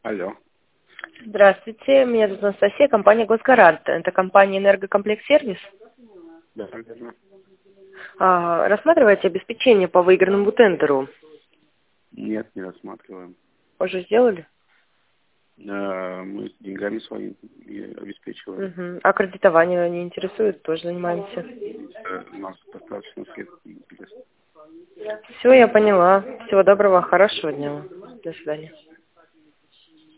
Алло. Здравствуйте, меня зовут Анастасия, компания «Госгарант». Это компания «Энергокомплекс-сервис». Да, верно. Рассматриваете обеспечение по выигранному тендеру? Нет, не рассматриваем. Уже сделали? Мы с деньгами своими обеспечиваем. Угу. А кредитование не интересует? Тоже занимаемся. У нас достаточно средств не интересно. Все, я поняла. Всего доброго, хорошего дня. До свидания.